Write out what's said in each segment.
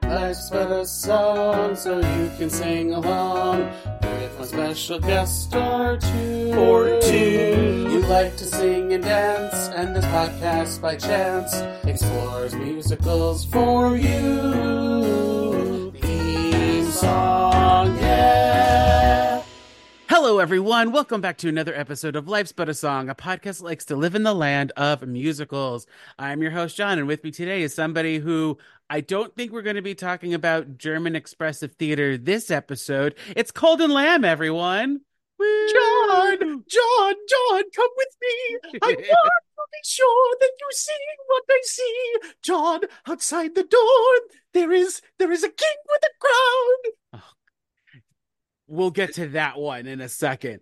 Life's but a song, so you can sing along with my special guest star two. Or two. You like to sing and dance, and this podcast by chance explores musicals for you. Theme song, yeah. Hello, everyone. Welcome back to another episode of Life's But a Song, a podcast that likes to live in the land of musicals. I'm your host, John, and with me today is somebody who I don't think we're going to be talking about German expressive theater this episode. It's Colden Lamb, everyone. Woo! John, come with me. I want to be sure that you see what I see. John, outside the door, there is a king with a crown. We'll get to that one in a second.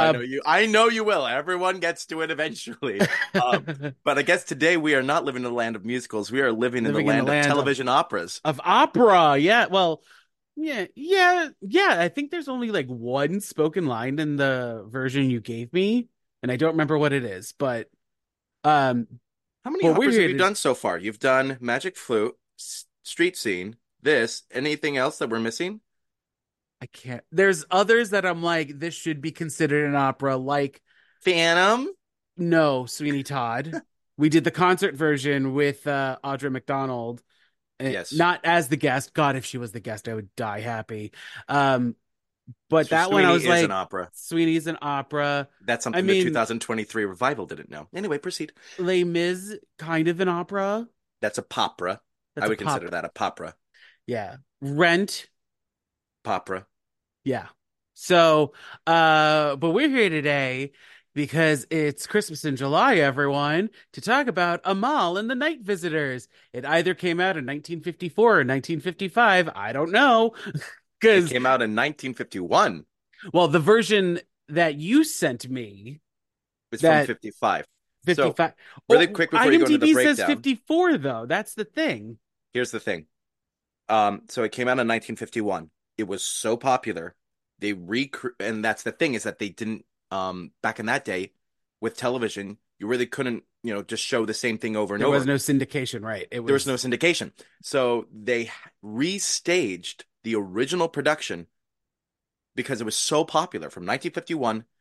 I know you will. Everyone gets to it eventually. But I guess today we are not living in the land of musicals. We are living in the land of television operas. Of opera, yeah. Well, yeah. I think there's only like one spoken line in the version you gave me, and I don't remember what it is. But how many operas have you done so far? You've done Magic Flute, Street Scene, anything else that we're missing? I can't. There's others that I'm like, this should be considered an opera, like Phantom. No, Sweeney Todd. We did the concert version with Audra McDonald. Yes. Not as the guest. God, if she was the guest, I would die happy. But so that Sweeney one I was is like, an opera. Sweeney's an opera. That's something the 2023 revival didn't know. Anyway, proceed. Les Mis, kind of an opera. That's a popra. I would consider that a popra. Yeah. Rent. Popra. Yeah. So, but we're here today because it's Christmas in July, everyone, to talk about Amal and the Night Visitors. It either came out in 1954 or 1955. I don't know. It came out in 1951. Well, the version that you sent me was from 55. 55. So, really quick before you go into the breakdown. IMDb says 54, though. That's the thing. Here's the thing. So it came out in 1951. It was so popular, and that's the thing, is that they didn't, back in that day, with television, you really couldn't, just show the same thing over and over. There was no syndication, right? There was no syndication. So they restaged the original production because it was so popular from 1951 to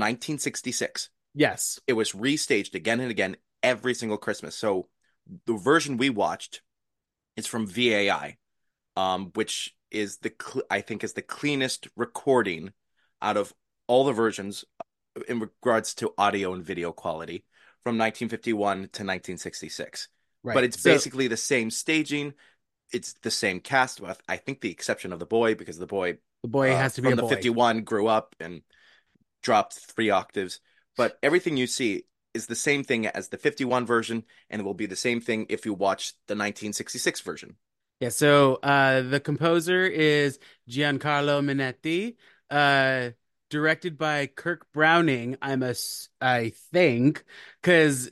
1966. Yes. It was restaged again and again every single Christmas. So the version we watched is from VAI, which is I think is the cleanest recording out of all the versions in regards to audio and video quality from 1951 to 1966. Right. But it's basically the same staging. It's the same cast, with I think the exception of the boy, because the boy has to be from the 51 grew up and dropped 3 octaves. But everything you see is the same thing as the 51 version, and it will be the same thing if you watch the 1966 version. Yeah, so the composer is Giancarlo Minetti, directed by Kirk Browning, I think, because...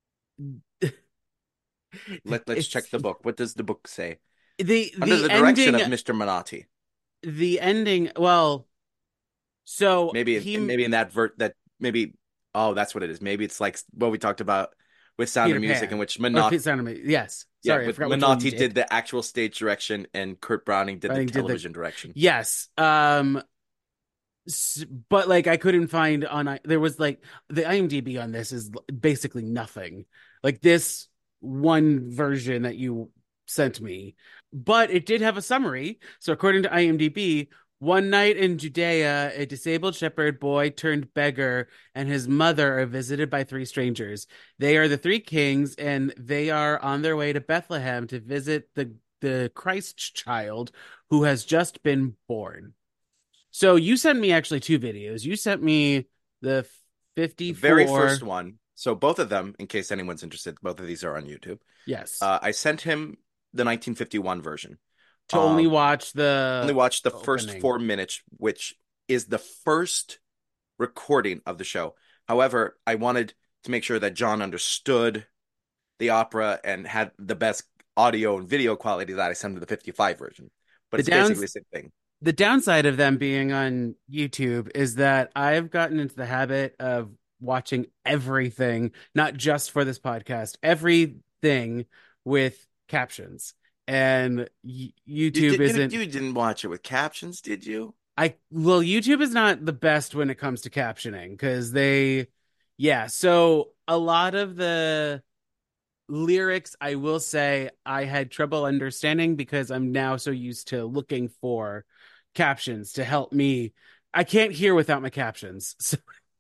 Let's check the book. What does the book say? Under the direction of Mr. Minotti. The ending, well, so... Maybe in that that's what it is. Maybe it's like what we talked about with Sound Peter of Music, Pan. in which Minotti... Yes. Sorry, I forgot Minotti did the actual stage direction, and Kurt Browning did the television direction. Yes. But like I couldn't find there was like the IMDb on this is basically nothing. Like this one version that you sent me. But it did have a summary. So according to IMDb, one night in Judea, a disabled shepherd boy turned beggar and his mother are visited by 3 strangers. They are the 3 kings, and they are on their way to Bethlehem to visit the Christ child who has just been born. So you sent me actually 2 videos. You sent me the 54. The very first one. So both of them, in case anyone's interested, both of these are on YouTube. Yes. I sent him the 1951 version. To only watch the first 4 minutes, which is the first recording of the show. However, I wanted to make sure that John understood the opera and had the best audio and video quality that I sent to the 55 version. But it's basically the same thing. The downside of them being on YouTube is that I've gotten into the habit of watching everything, not just for this podcast, everything with captions. and YouTube isn't. You didn't watch it with captions, did you? YouTube is not the best when it comes to captioning because yeah. So a lot of the lyrics, I will say, I had trouble understanding because I'm now so used to looking for captions to help me. I can't hear without my captions. So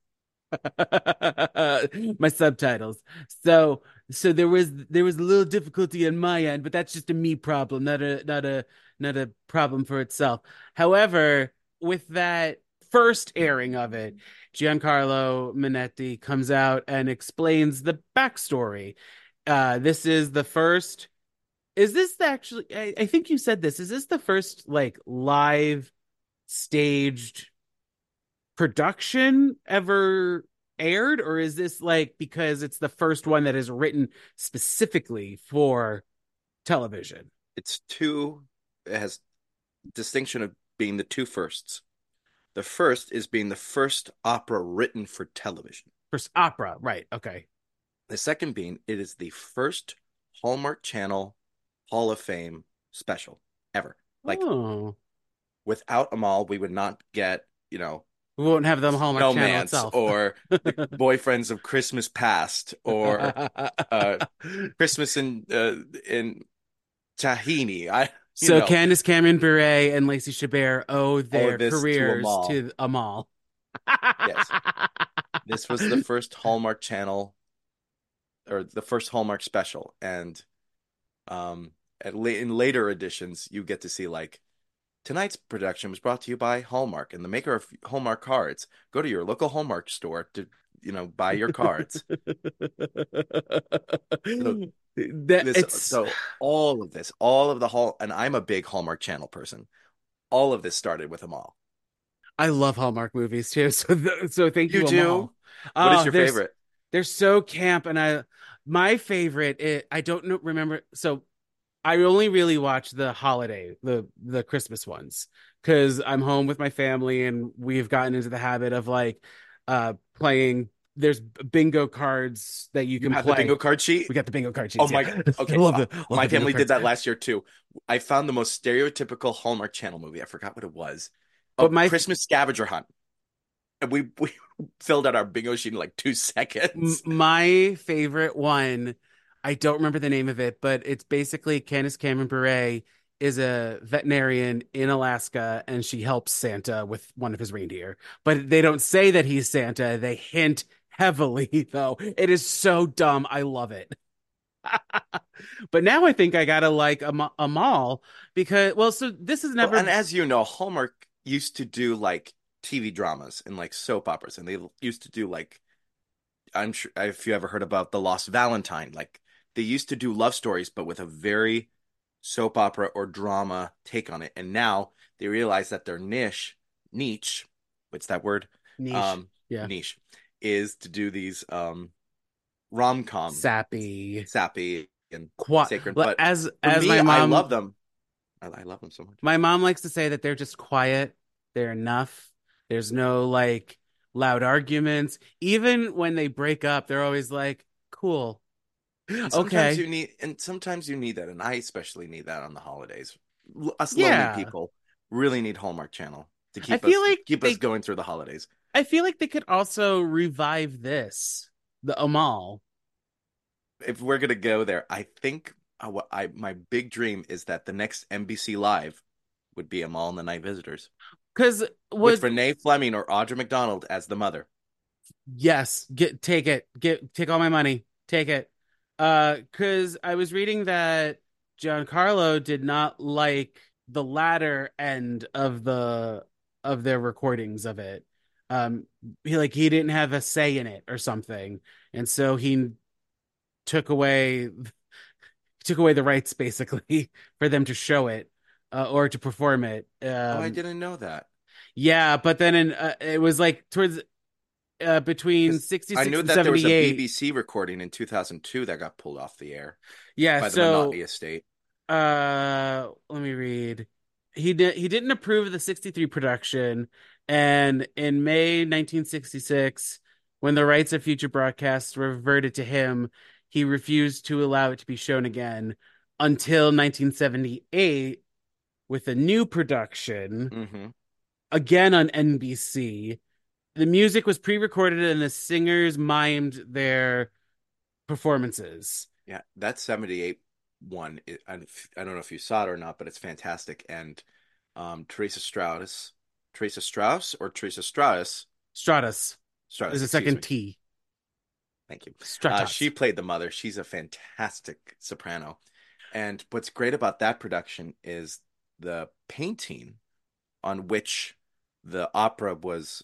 my subtitles. So there was a little difficulty on my end, but that's just a me problem, not a problem for itself. However, with that first airing of it, Giancarlo Minetti comes out and explains the backstory. This is the first. Is this actually? I think you said this. Is this the first like live staged production ever aired, or is this like because it's the first one that is written specifically for television? It's two. It has distinction of being the two firsts. The first is being the first opera written for television. First opera, right? Okay. The second being it is the first Hallmark Channel Hall of Fame special ever. Like Oh, without Amal, we would not get, we won't have the Hallmark Channel Snowman's itself. or the Boyfriends of Christmas Past or uh, Christmas in Tahini. So Candace Cameron Bure and Lacey Chabert owe All their of this to careers Amal. to Amal. Yes, this was the first Hallmark Channel or the first Hallmark special, and in later editions, you get to see like tonight's production was brought to you by Hallmark and the maker of Hallmark cards. Go to your local Hallmark store to, buy your cards. So That this, it's so all of this, all of the and I'm a big Hallmark Channel person. All of this started with Amal. I love Hallmark movies too. So thank You you, do? Amal. What is Oh, your favorite? they're so camp, and my favorite. I don't know, remember. So I only really watch the Christmas ones because I'm home with my family, and we've gotten into the habit of like playing. There's bingo cards that you You can have the bingo play. card sheet? We got the bingo card Oh sheets. my Yeah, God. I Okay. love My the bingo family did cards. that last year too. I found the most stereotypical Hallmark Channel movie. I forgot what it was. But Oh, Christmas Scavenger Hunt. And we filled out our bingo sheet in like 2 seconds. my favorite one, I don't remember the name of it, but it's basically Candace Cameron Bure is a veterinarian in Alaska and she helps Santa with one of his reindeer. But they don't say that he's Santa. They hint heavily, though. It is so dumb. I love it. But now I think I gotta like a mall because, well, so this has Well, and never. as you know, Hallmark used to do like TV dramas and like soap operas, and they used to do like I'm sure if you ever heard about The Lost Valentine, like they used to do love stories, but with a very soap opera or drama take on it. And now they realize that their niche, what's that word? Niche. Um, Yeah. Niche is to do these rom-com Sappy. sappy and Qua sacred. Well, But for as me, my I mom love them. I love them so much. My mom likes to say that they're just quiet. They're enough. There's no like loud arguments. Even when they break up, they're always like, cool. Okay. And sometimes you need that, and I especially need that on the holidays. Us lonely Yeah. people really need Hallmark Channel to I feel like keep us going through the holidays. I feel like they could also revive this, the Amal. If we're gonna go there, I think my big dream is that the next NBC Live would be Amal and the Night Visitors Because with what Renee Fleming or Audra McDonald as the mother. yes, take it. Take all my money. Take it. Because I was reading that Giancarlo did not like the latter end of their recordings of it. Um, he didn't have a say in it or something, and so he took away took away the rights basically for them to show it or to perform it. Oh, I didn't know that Yeah, but then it was like towards between because I 66 knew and that there was a 78. BBC recording in 2002 that got pulled off the air Yeah, by the Menotti so estate. let me read. He didn't approve of the 63 production, and in May 1966, when the rights of future broadcasts reverted to him, he refused to allow it to be shown again. until 1978 with a new production, Hmm. again on NBC. The music was pre-recorded and the singers mimed their performances. Yeah, that 78 one, I don't know if you saw it or not, but it's fantastic. And Teresa Strauss or Teresa Strauss, Stratus. Strauss, There's a excuse second me. T. Thank you. She Stratus. played the mother. She's a fantastic soprano. And what's great about that production is the painting on which the opera was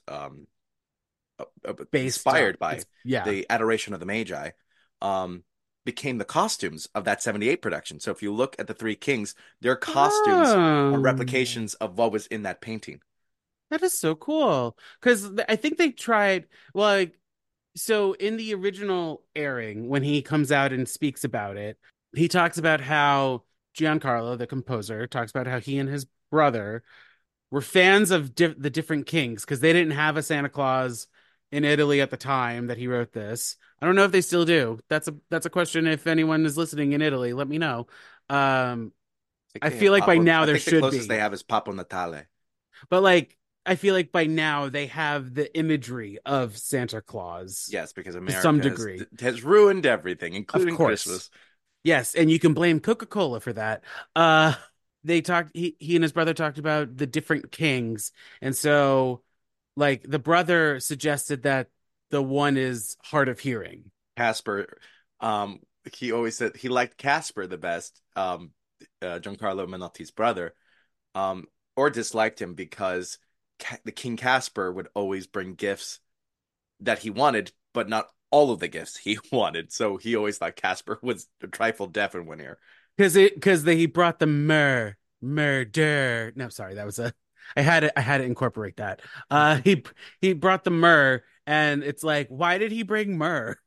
Based on inspired by, it's yeah. the Adoration of the Magi, um, became the costumes of that 78 production. So if you look at the Three Kings, their costumes are Oh, replications of what was in that painting. that is so cool. Because I think they tried, well, like, so in the original airing, when he comes out and speaks about it, he talks about how Giancarlo, the composer, talks about how he and his brother were fans of the different kings because they didn't have a Santa Claus in Italy at the time that he wrote this. I don't know if they still do. That's a question. If anyone is listening in Italy, let me know. Um, I feel like by now I there think the should closest they be, have is Papo Natale. but like I feel like by now they have the imagery of Santa Claus Yes, because to some America degree. has ruined everything, Of including course. Christmas. Yes, and you can blame Coca-Cola for that. Uh they talked he and his brother talked about the different kings. And so like the brother suggested that the one is hard of hearing. Casper, um, he always said he liked Casper the best, Giancarlo Menotti's brother, or disliked him because the King Casper would always bring gifts that he wanted, but not all of the gifts he wanted. So he always thought Casper was a trifle deaf in one ear. Because he brought the murder. No, sorry, that was a I had to incorporate that. He brought the myrrh and it's like, why did he bring myrrh?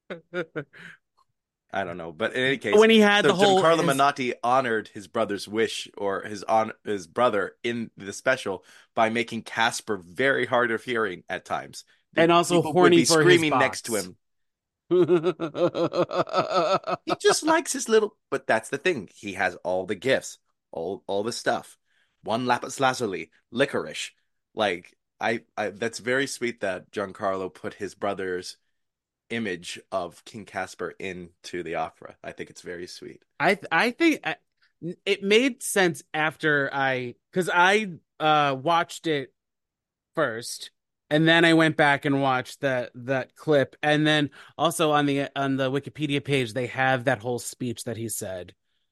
I don't know, but in any case, When he had so the whole Giancarlo his Menotti honored his brother's wish or his brother in the special by making Casper very hard of hearing at times. The and also people would horny be for his screaming next to box. him. He just likes his little, but that's the thing. He has all the gifts, all the stuff. One lapis lazuli, licorice. Like I that's very sweet that Giancarlo put his brother's image of King Casper into the opera. I think it's very sweet. I think it made sense after I because I watched it first and then I went back and watched that clip and then also on the Wikipedia page they have that whole speech that he said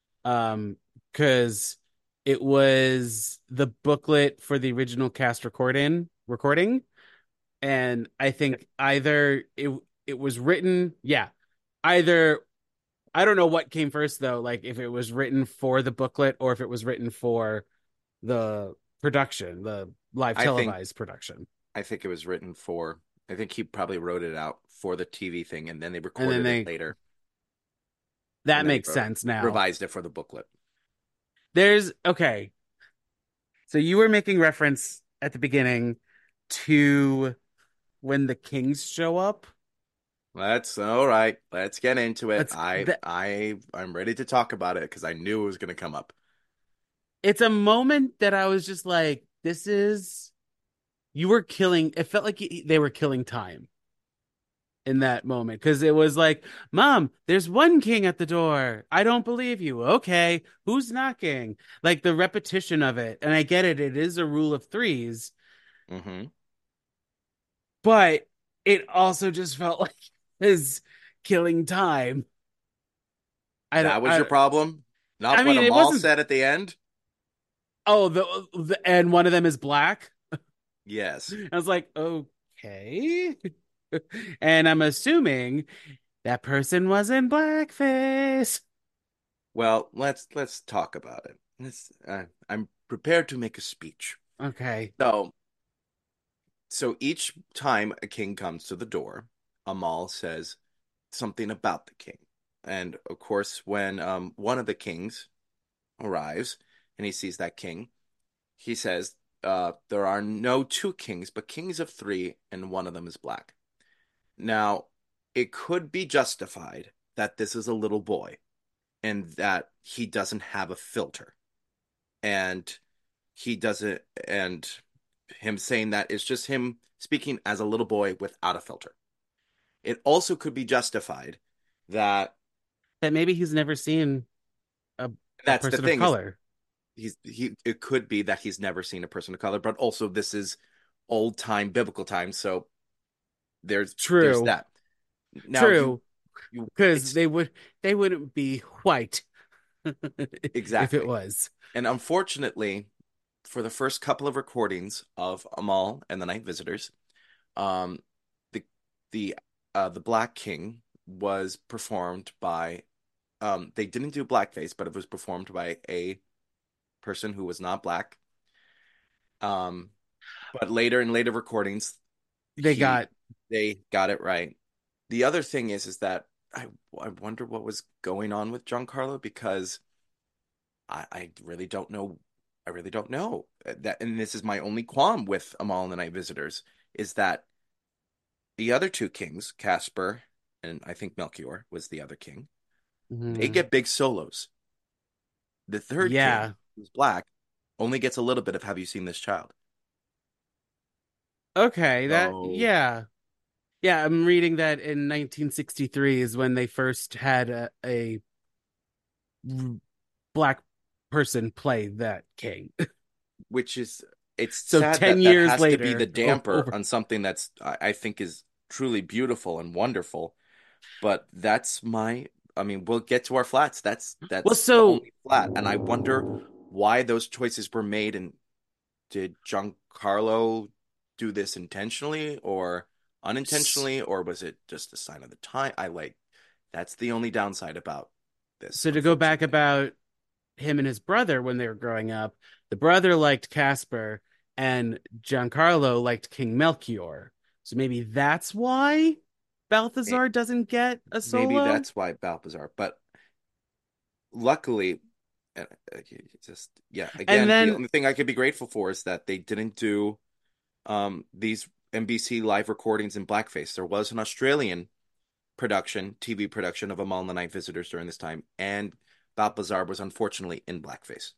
because it was the booklet for the original cast recording and I think either it was written either I don't know what came first though, like if it was written for the booklet or if it was written for the production, the live I think televised production. I think it was written for. I think he probably wrote it out for the TV thing, and then they And then recorded it they later, that and then he makes sense now. revised it for the booklet. There's okay. So you were making reference at the beginning to when the Kings show up. Let's all right. Let's get into it. That's that I'm ready to talk about it because I knew it was going to come up. it's a moment that I was just like, this is you were killing it felt like they were killing time in that moment because it was like, Mom, there's one king at the door. I don't believe you. Okay, who's knocking? Like the repetition of it. And I get it, it is a rule of threes, Hmm. but it also just felt like is killing time. I don't, That was your problem, I not what mean, it Amal wasn't. said at the end. Oh, and one of them is black. Yes. I was like, okay. And I'm assuming that person was in blackface. Well, let's talk about it. I'm prepared to make a speech. Okay. So, each time a king comes to the door, Amal says something about the king. And of course, when one of the kings arrives and he sees that king, he says, there are no two kings, but kings of three, and one of them is black. Now, it could be justified that this is a little boy and that he doesn't have a filter. And he doesn't, and him saying that is just him speaking as a little boy without a filter. It also could be justified that That maybe he's never seen a that's the person of thing is color. it could be that he's never seen a person of color, but also this is old time biblical times, so there's True, that. Now true, you because it's they wouldn't be white if it exactly. was. And unfortunately, for the first couple of recordings of Amal and the Night Visitors, um, the the the Black King was performed by they didn't do blackface, but it was performed by a person who was not black. Um, but later in later recordings, They he got they got it right. The other thing is that I wonder what was going on with Giancarlo because I really don't know. I really don't know that, and this is my only qualm with Amal and the Night Visitors is that the other two kings, Casper and I think Melchior was the other king, they mhm. get big solos. The third king, Yeah. who's black, only gets a little bit of "Have you seen this child?" Okay, that So, yeah. Yeah, I'm reading that in 1963 is when they first had a black person play that king. which is it's So sad 10 that that years has to be the later, damper over. on something that's I think is truly beautiful and wonderful. But that's my, I mean, we'll get to our flats. Well, That's the so only flat, and I wonder why those choices were made. And did Giancarlo do this intentionally or unintentionally, or was it just a sign of the time? I like that's the only downside about this, so to go back unfortunately. about him and his brother when they were growing up, the brother liked Casper and Giancarlo liked King Melchior. So maybe that's why May- Balthazar doesn't get a Maybe solo. that's why Balthazar, but luckily, just yeah. And Again, the then only thing I could be grateful for is that they didn't do these NBC live recordings in blackface. There was an Australian TV production of Amal and the Night Visitors during this time, and Balthazar was unfortunately in blackface.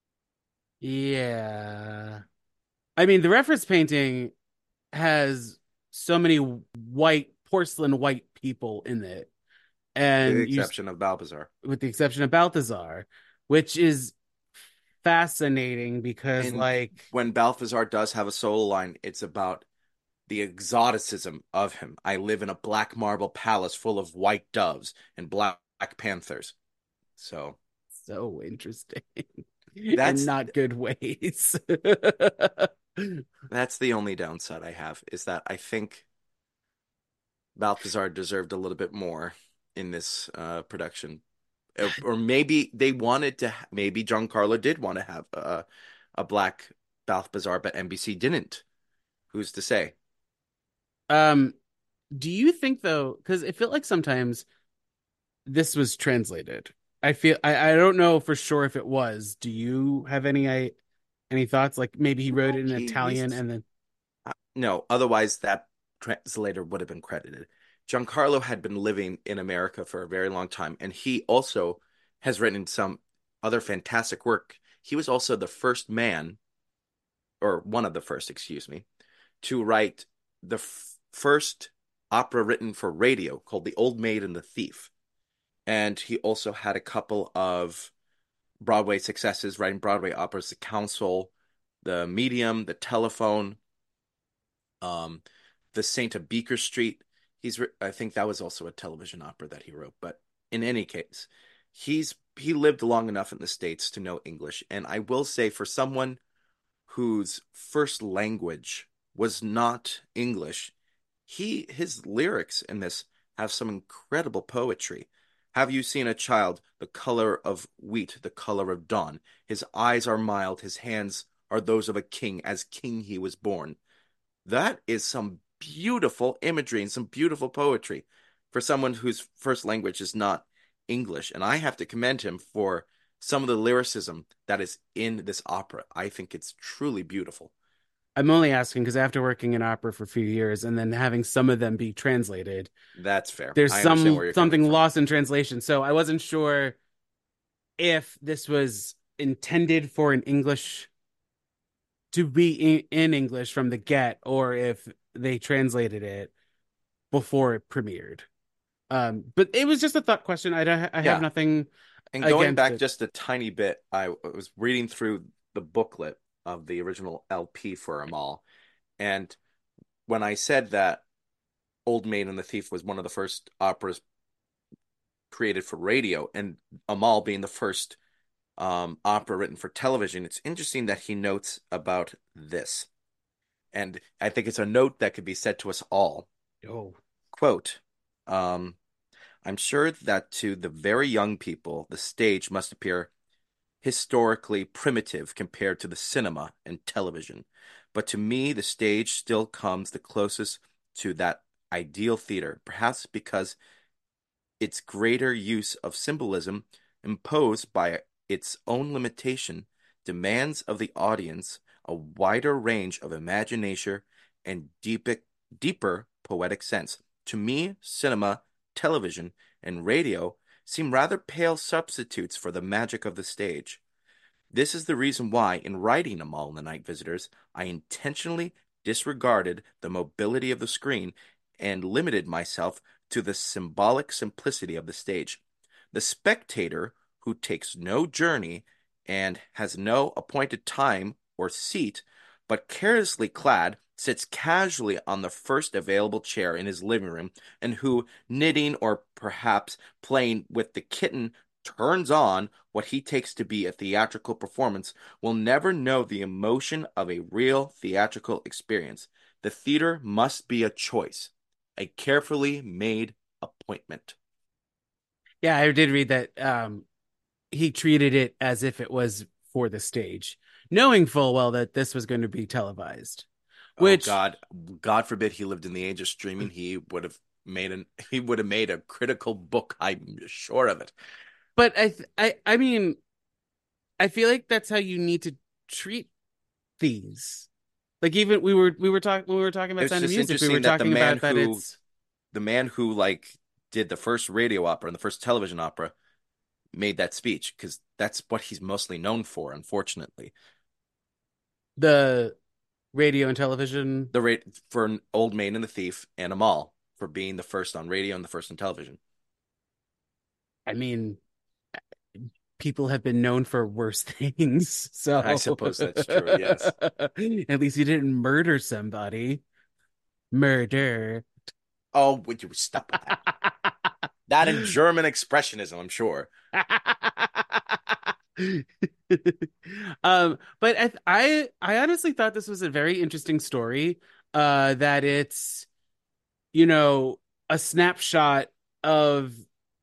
yeah. I mean, the reference painting has so many white porcelain white people in it, With the and you, exception of Balthazar. with the exception of Balthazar, which is fascinating because, And like, when Balthazar does have a solo line, it's about the exoticism of him. I live in a black marble palace full of white doves and black panthers. So so interesting in that's not good ways. that's the only downside I have is that I think Balthazar deserved a little bit more in this production. Or maybe they wanted to, maybe Giancarlo did want to have a black Balthazar, but NBC didn't. Who's to say? um, do you think though, because it felt like sometimes this was translated. I don't know for sure if it was. Do you have any thoughts? Like maybe he wrote No, it in Italian and then no, otherwise that translator would have been credited. Giancarlo had been living in America for a very long time, and he also has written some other fantastic work. He was also the first man, or one of the first, excuse me, to write the first opera written for radio called The Old Maid and the Thief. And he also had a couple of Broadway successes, writing Broadway operas, The Council, The Medium, The Telephone, um, The Saint of Beaker Street. I think that was also a television opera that he wrote. But in any case, he lived long enough in the States to know English. And I will say, for someone whose first language was not English, his lyrics in this have some incredible poetry. Have you seen a child, the color of wheat, the color of dawn? His eyes are mild, his hands are those of a king, as king he was born. That is some beautiful imagery and some beautiful poetry for someone whose first language is not English. And I have to commend him for some of the lyricism that is in this opera. I think it's truly beautiful. I'm only asking because after working in opera for a few years and then having some of them be translated, That's fair. there's I understand where you're coming something from. lost in translation. So I wasn't sure if this was intended for an English to be in English from the get, or if they translated it before it premiered. But it was just a thought question. I have Yeah. nothing And going against back it. just a tiny bit, I was reading through the booklet of the original LP for Amal, and when I said that Old Maid and the Thief was one of the first operas created for radio, and Amal being the first opera written for television, it's interesting that he notes about this. And I think it's a note that could be said to us all. Oh, Quote, um, I'm sure that to the very young people, the stage must appear historically primitive compared to the cinema and television. But to me, the stage still comes the closest to that ideal theater, perhaps because its greater use of symbolism imposed by its own limitation demands of the audience a wider range of imagination and deeper poetic sense. To me, cinema, television, and radio seem rather pale substitutes for the magic of the stage. This is the reason why, in writing Amal and the Night Visitors, I intentionally disregarded the mobility of the screen and limited myself to the symbolic simplicity of the stage. The spectator, who takes no journey and has no appointed time or seat, but carelessly clad, sits casually on the first available chair in his living room, and who, knitting or perhaps playing with the kitten, turns on what he takes to be a theatrical performance, will never know the emotion of a real theatrical experience. The theater must be a choice, a carefully made appointment. yeah, I did read that he treated it as if it was for the stage, knowing full well that this was going to be televised. Oh Which, God, God forbid he lived in the age of streaming. He would have made a critical book. I'm sure of it. but I mean, I feel like that's how you need to treat these. Like even we were talking when we were talking about It's Sound of just Music, we were interesting that talking about that it's the man who like did the first radio opera and the first television opera made that speech because that's what he's mostly known for, unfortunately. the radio and television. The rate for an Old Maid and the Thief and Amal for being the first on radio and the first on television. I mean, people have been known for worse things, I so suppose that's true, yes. at least you didn't murder somebody. Murder. Oh, would you stop with that? That and German expressionism, I'm sure. But I honestly thought this was a very interesting story. That it's, you know, a snapshot of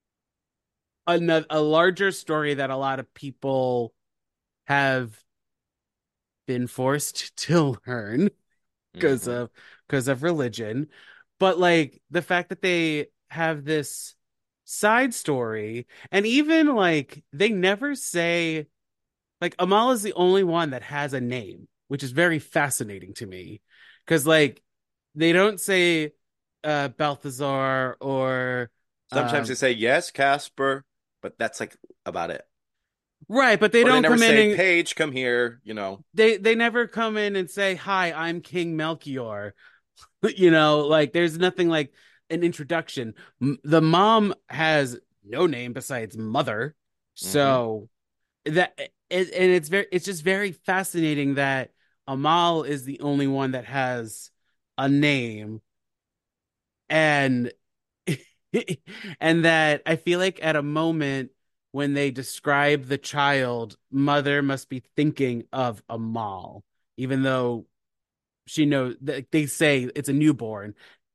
a larger story that a lot of people have been forced to learn because Hmm. of religion. But like the fact that they have this side story, and even like they never say, like Amal is the only one that has a name, which is very fascinating to me. Because like they don't say Balthazar or Sometimes they say yes, Casper, but that's like about it. right, but they Or they don't never come in say, and Paige, come here, you know. they never come in and say, "Hi, I'm King Melchior." Like there's nothing like an introduction. The mom has no name besides mother. Hmm. So and it's just very fascinating that Amal is the only one that has a name, and and that I feel like at a moment when they describe the child, mother must be thinking of Amal, even though she knows that they say it's a newborn,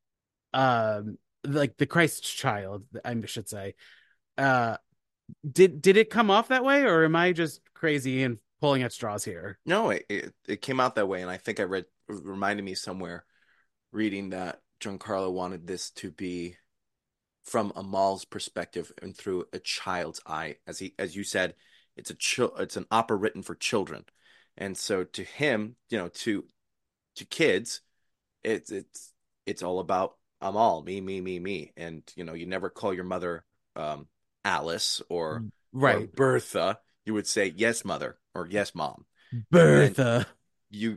like the Christ child, I should say. Uh, did it come off that way, or am I just crazy and pulling at straws here? No, it came out that way, and I think I read reminded me somewhere reading that Giancarlo wanted this to be from Amal's perspective and through a child's eye. As you said, it's an opera written for children. And so to him, to kids, it's all about Amal, me, me, me, me. And you never call your mother Alice or or Right. Bertha, you would say yes, mother, or yes, mom. And then Bertha. you,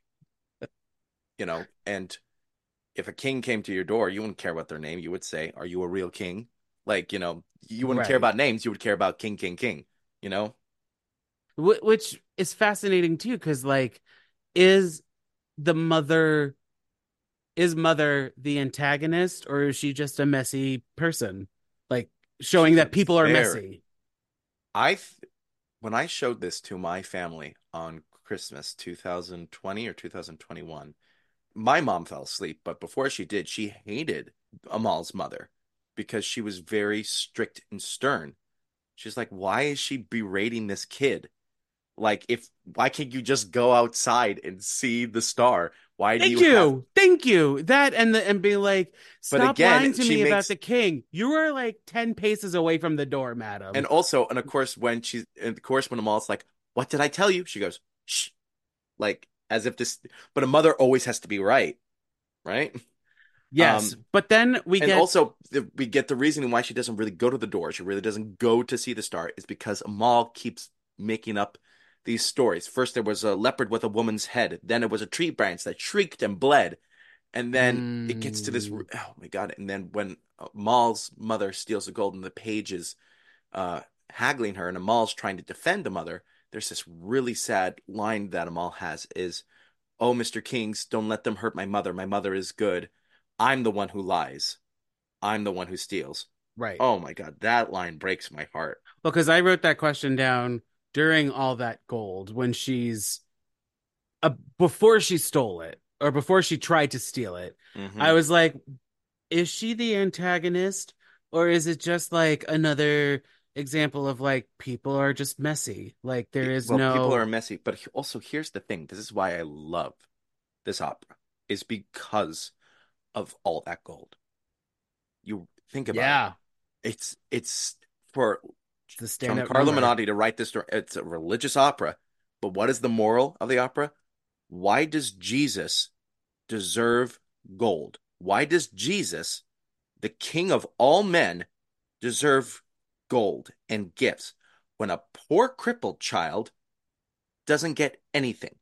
and if a king came to your door, you wouldn't care about their name. You would say, "Are you a real king?" Like, you wouldn't care Right. about names. You would care about king, king, king, you know? Which is fascinating too, because like, is the mother is mother the antagonist, or is she just a messy person? Like showing She's that people are very, messy. I, th- when I showed this to my family on Christmas 2020 or 2021, my mom fell asleep, but before she did, she hated Amal's mother because she was very strict and stern. She's like, why is she berating this kid? Like, if why can't you just go outside and see the star? Why do Thank you have? you. Thank you. That and being like, But stop again, lying to she me about makes, the king. You are like 10 paces away from the door, madam. and of course, when Amal's like, "What did I tell you?" She goes, "Shh," like as if this. But a mother always has to be right, right? Yes. Um, But then we and get also we get the reasoning why she doesn't really go to the door. She really doesn't go to see the star is because Amal keeps making up these stories. First, there was a leopard with a woman's head. Then it was a tree branch that shrieked and bled. And then it gets to this. mm, Oh my God! And then when Amal's mother steals the gold, and the page is uh, haggling her, and Amal's trying to defend the mother, there's this really sad line that Amal has is, "Oh, Mr. Kings, don't let them hurt my mother. My mother is good. I'm the one who lies. I'm the one who steals." right. Oh my God, that line breaks my heart. Well, because I wrote that question down during all that gold when she's before she stole it or before she tried to steal it. I Hmm. was like, is she the antagonist, or is it just like another example of like people are just messy? Like there is Well, people are no. messy, but also here's the thing. This is why I love this opera, is because of all that gold. You think about it. Yeah, It's for it's the standout Giancarlo number. Menotti to write this story. It's a religious opera, but what is the moral of the opera? Why does Jesus deserve gold? Why does Jesus, the King of all men, deserve gold and gifts when a poor crippled child doesn't get anything?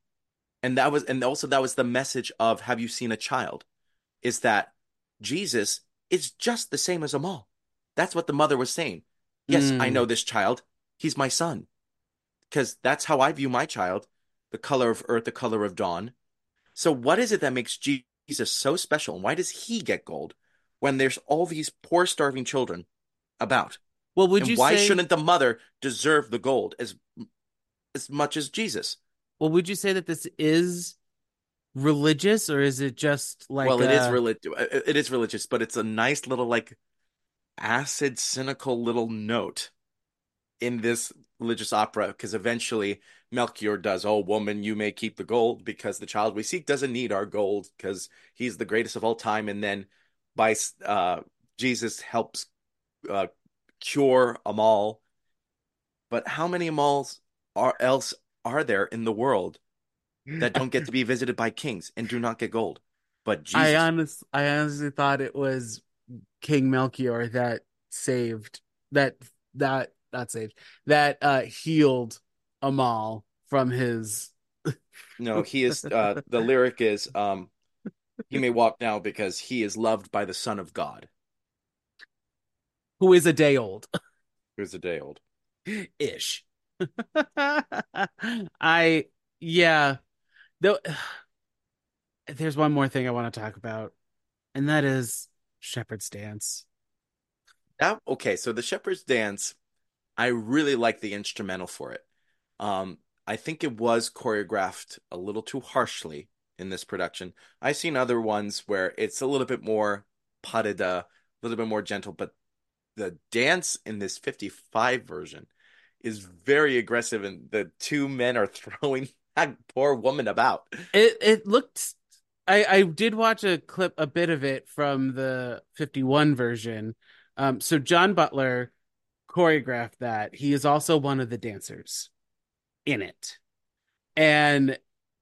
And also that was the message of Have You Seen a Child? Is that Jesus is just the same as Amal. That's what the mother was saying. Yes, I Mm. know this child. He's my son. Because that's how I view my child, the color of earth, the color of dawn. So, what is it that makes Jesus so special? And why does he get gold when there's all these poor, starving children about? Well, would And you why say? shouldn't the mother deserve the gold as much as Jesus? Well, would you say that this is religious, or is it just like Well, it is a? religious. It is religious, but it's a nice little like acid, cynical little note in this religious opera because eventually Melchior does, "Oh, woman, you may keep the gold because the child we seek doesn't need our gold because he's the greatest of all time." And then by Jesus helps uh, cure Amal. But how many Amals are there in the world that don't get to be visited by kings and do not get gold? But Jesus. I honestly thought it was King Melchior that saved that that not saved that healed Amal from his No, he is the lyric is he may walk now because he is loved by the Son of God, who is a day old who's a day old. ish. I yeah, though there's one more thing I want to talk about, and that is Shepherd's Dance. That okay, so the Shepherd's Dance, I really like the instrumental for it. I think it was choreographed a little too harshly in this production. I've seen other ones where it's a little bit more putted, a little bit more gentle, but the dance in this 55 version is very aggressive, and the two men are throwing that poor woman about. It looked I did watch a clip a bit of it from the 51 version. So John Butler choreographed that. He is also one of the dancers in it. And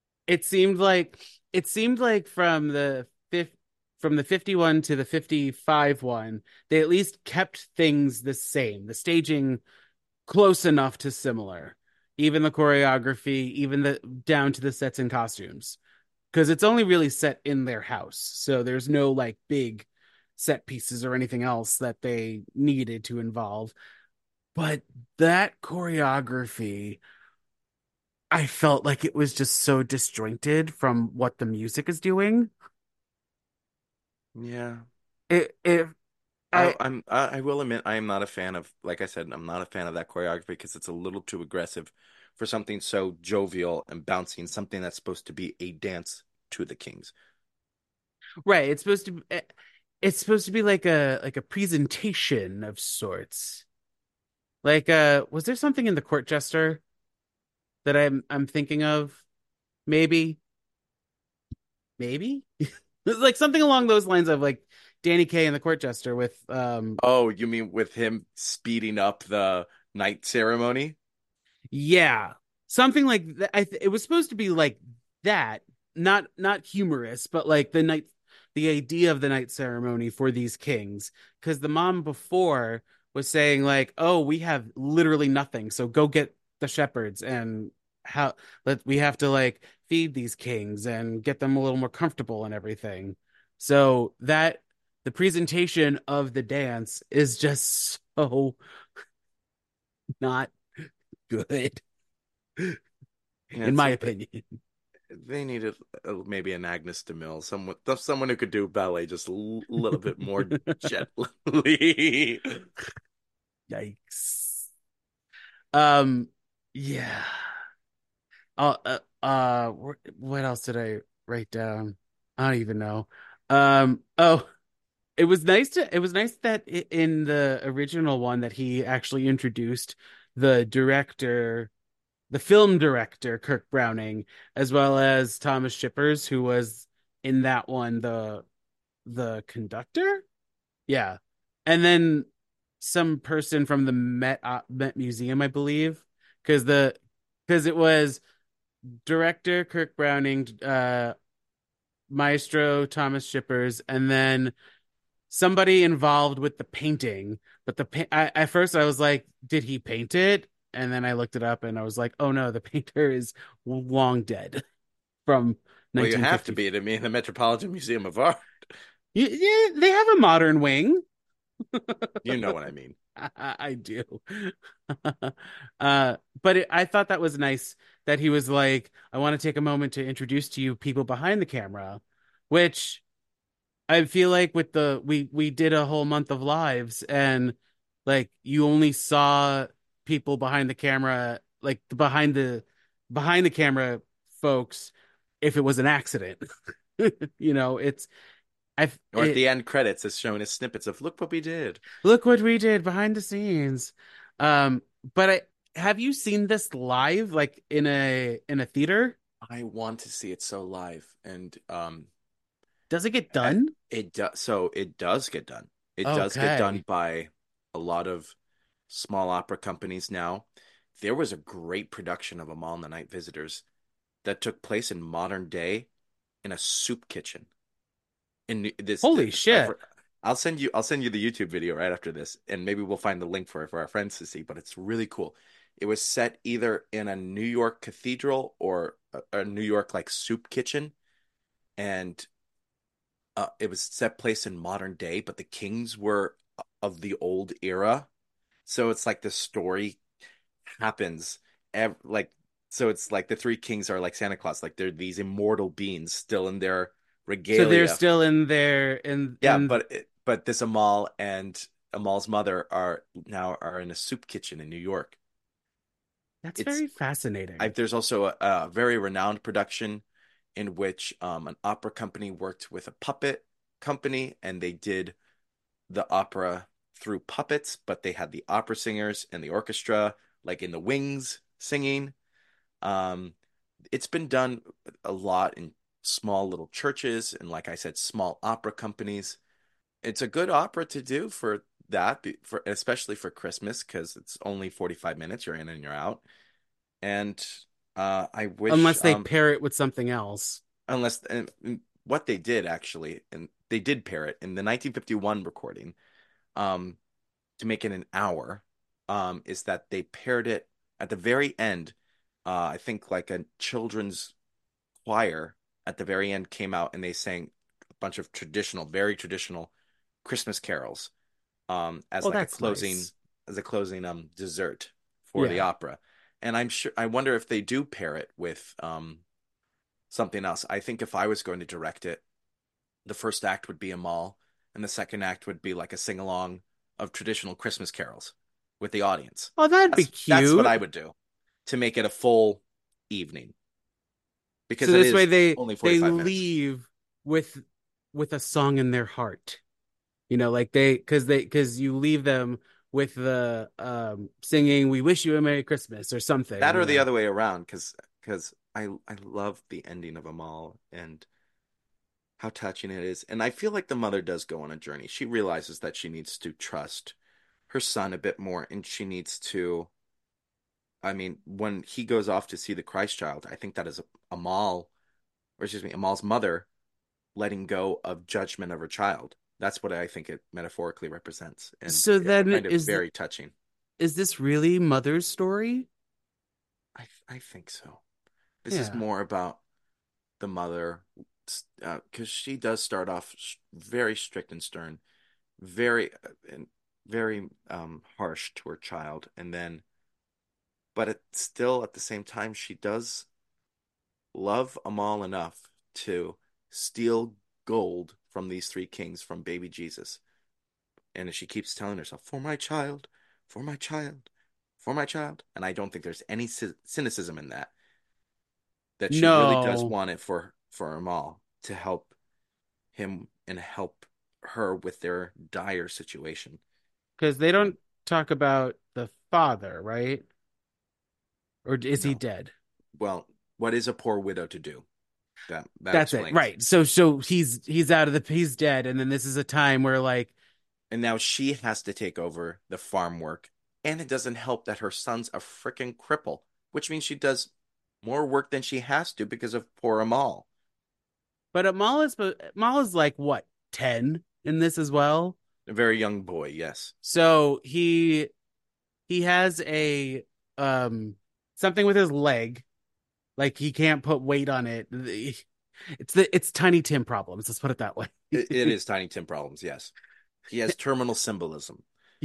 it seemed like from the 51 to the 55 one, they at least kept things the same. The staging close enough to similar. Even the choreography, even the down to the sets and costumes. Because it's only really set in their house. So there's no like big set pieces or anything else that they needed to involve. But that choreography, I felt like it was just so disjointed from what the music is doing. Yeah. It I I will admit I am not a fan of, like I said, I'm not a fan of that choreography because it's a little too aggressive for something so jovial and bouncy and something that's supposed to be a dance to the kings. right, it's supposed to be like a presentation of sorts. Like was there something in the court jester that I'm thinking of? Maybe, maybe. Like something along those lines of like Danny Kaye and the court jester with Oh, you mean with him speeding up the night ceremony? yeah, something like that. It was supposed to be like that, not humorous, but like the idea of the night ceremony for these kings. Because the mom before was saying like, "Oh, we have literally nothing, so go get the shepherds and how let we have to like feed these kings and get them a little more comfortable and everything." So that the presentation of the dance is just so not good, Yeah, in it's my a, opinion. they needed maybe an Agnes DeMille, someone who could do ballet just a little bit more gently. Yikes. Um, yeah. What else did I write down? I don't even know. Oh, it was nice that in the original one that he actually introduced the director, the film director, Kirk Browning, as well as Thomas Shippers, who was in that one, the conductor. Yeah. And then some person from the Met Museum, I believe, because because it was director Kirk Browning, maestro Thomas Shippers, and then somebody involved with the painting. But at first I was like, did he paint it? And then I looked it up and I was like, oh no, the painter is long dead from Well, you have to 1950. be to me in the Metropolitan Museum of Art. Yeah, they have a modern wing. You know what I mean. I do. I thought that was nice that he was like, I want to take a moment to introduce to you people behind the camera, which I feel like with we did a whole month of lives and like you only saw people behind the camera, like behind the camera folks if it was an accident. You know, I Or at it the end credits, it's showing us snippets of look what we did. look what we did behind the scenes. Um, but have you seen this live, like in a theater? I want to see it so live, and Does it get uh, done? it does. So it does get done. It does get done Okay. by a lot of small opera companies now. There was a great production of Amal and the Night Visitors that took place in modern day in a soup kitchen. In this, Holy shit. I'll send you the YouTube video right after this, and maybe we'll find the link for it for our friends to see. But it's really cool. It was set either in a New York cathedral or a New York like soup kitchen, and it was set place in modern day, but the kings were of the old era. So it's like the story happens like so it's like the three kings are like Santa Claus, like they're these immortal beings still in their So they're regalia. still in there Yeah, in but this Amal and Amal's mother are in a soup kitchen in New York. that's It's very fascinating. there's also a very renowned production in which an opera company worked with a puppet company and they did the opera through puppets, but they had the opera singers and the orchestra like in the wings singing. Um, it's been done a lot in small little churches and, like I said, small opera companies. It's a good opera to do for that, for especially for Christmas, because it's only 45 minutes. You're in and you're out. And I wish, Unless they pair it with something else. unless and what they did actually, and they did pair it in the 1951 recording, um, to make it an hour. is that they paired it at the very end. I think like a children's choir at the very end came out and they sang a bunch of traditional, very traditional Christmas carols as Oh, like a that's closing nice. dessert for the Yeah. opera. And I wonder if they do pair it with something else. I think if I was going to direct it, the first act would be a mall, and the second act would be like a sing along of traditional Christmas carols with the audience. Oh, that'd be That's what I cute. would do to make it a full evening So because it this way is they only they 45 minutes. leave with with a song in their heart. Like because you leave them with the singing "We wish you a Merry Christmas" or That something, or the other way around because I love the ending of Amal and how touching it is. And I feel like the mother does go on a journey. She realizes that she needs to trust her son a bit more and she needs to I mean, when he goes off to see the Christ child, I think that is Amal, or excuse me, Amal's mother letting go of judgment of her child. That's what I think it metaphorically represents. And So I then find it very touching. is this really Mother's story? I think so. This is Yeah. more about the mother, because she does start off very strict and stern, very, and very harsh to her child, and then, but it's still at the same time, she does love Amal enough to steal gold from these three kings from baby Jesus. And she keeps telling herself, for my child, for my child, for my child. And I don't think there's any cynicism in that, that she really does No, want it for Amal to help him and help her with their dire situation. because they And don't talk about the father, right? Or is he no, dead? well, what is a poor widow to do? That That's it, explains. right? So he's out of the he's dead, and then this is a time where like And now she has to take over the farm work. And it doesn't help that her son's a freaking cripple, which means she does more work than she has to because of poor Amal. but Amal is like what 10 in this as well. A very young boy, yes. So he has a um something with his leg, like he can't put weight on it. It's Tiny Tim problems. Let's put it that way. It is Tiny Tim problems, yes. He has terminal symbolism.